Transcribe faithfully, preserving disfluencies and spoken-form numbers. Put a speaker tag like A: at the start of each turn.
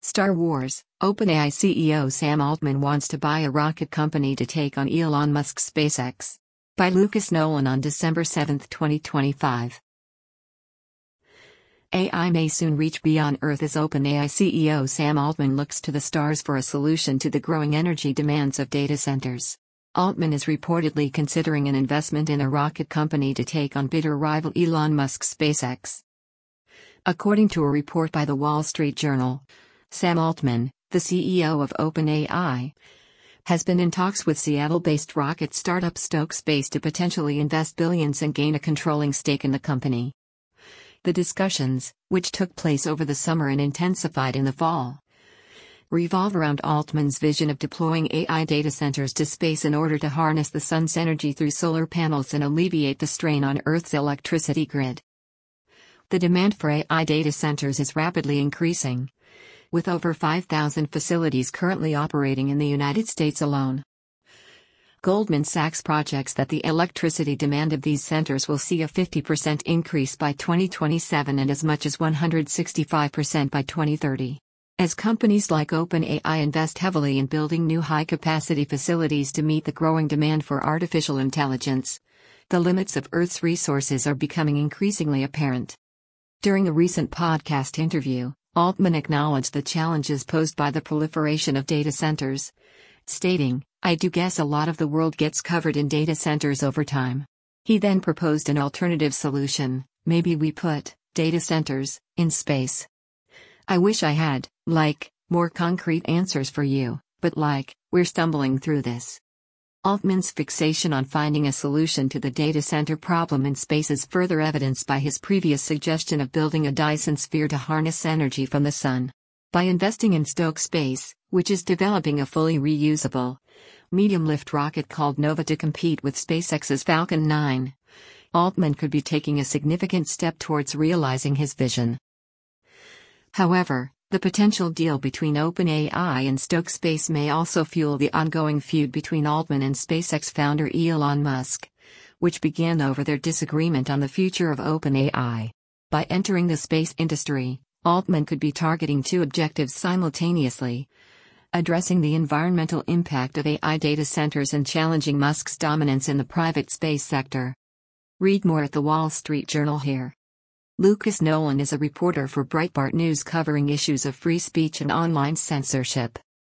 A: Star Wars, OpenAI C E O Sam Altman wants to buy a rocket company to take on Elon Musk's SpaceX. By Lucas Nolan on December seventh, twenty twenty-five. A I may soon reach beyond Earth as OpenAI C E O Sam Altman looks to the stars for a solution to the growing energy demands of data centers. Altman is reportedly considering an investment in a rocket company to take on bitter rival Elon Musk's SpaceX. According to a report by the Wall Street Journal, Sam Altman, the C E O of OpenAI, has been in talks with Seattle-based rocket startup Stoke Space to potentially invest billions and gain a controlling stake in the company. The discussions, which took place over the summer and intensified in the fall, revolve around Altman's vision of deploying A I data centers to space in order to harness the sun's energy through solar panels and alleviate the strain on Earth's electricity grid. The demand for A I data centers is rapidly increasing, with over five thousand facilities currently operating in the United States alone. Goldman Sachs projects that the electricity demand of these centers will see a fifty percent increase by twenty twenty-seven and as much as one hundred sixty-five percent by twenty thirty. As companies like OpenAI invest heavily in building new high-capacity facilities to meet the growing demand for artificial intelligence, the limits of Earth's resources are becoming increasingly apparent. During a recent podcast interview, Altman acknowledged the challenges posed by the proliferation of data centers, stating, "I do guess a lot of the world gets covered in data centers over time." He then proposed an alternative solution: maybe we put data centers in space. I wish I had, like, more concrete answers for you, but like, we're stumbling through this. Altman's fixation on finding a solution to the data center problem in space is further evidenced by his previous suggestion of building a Dyson sphere to harness energy from the sun. By investing in Stoke Space, which is developing a fully reusable, medium-lift rocket called Nova to compete with SpaceX's Falcon nine, Altman could be taking a significant step towards realizing his vision. However, the potential deal between OpenAI and Stoke Space may also fuel the ongoing feud between Altman and SpaceX founder Elon Musk, which began over their disagreement on the future of OpenAI. By entering the space industry, Altman could be targeting two objectives simultaneously: addressing the environmental impact of A I data centers and challenging Musk's dominance in the private space sector. Read more at the Wall Street Journal here. Lucas Nolan is a reporter for Breitbart News covering issues of free speech and online censorship.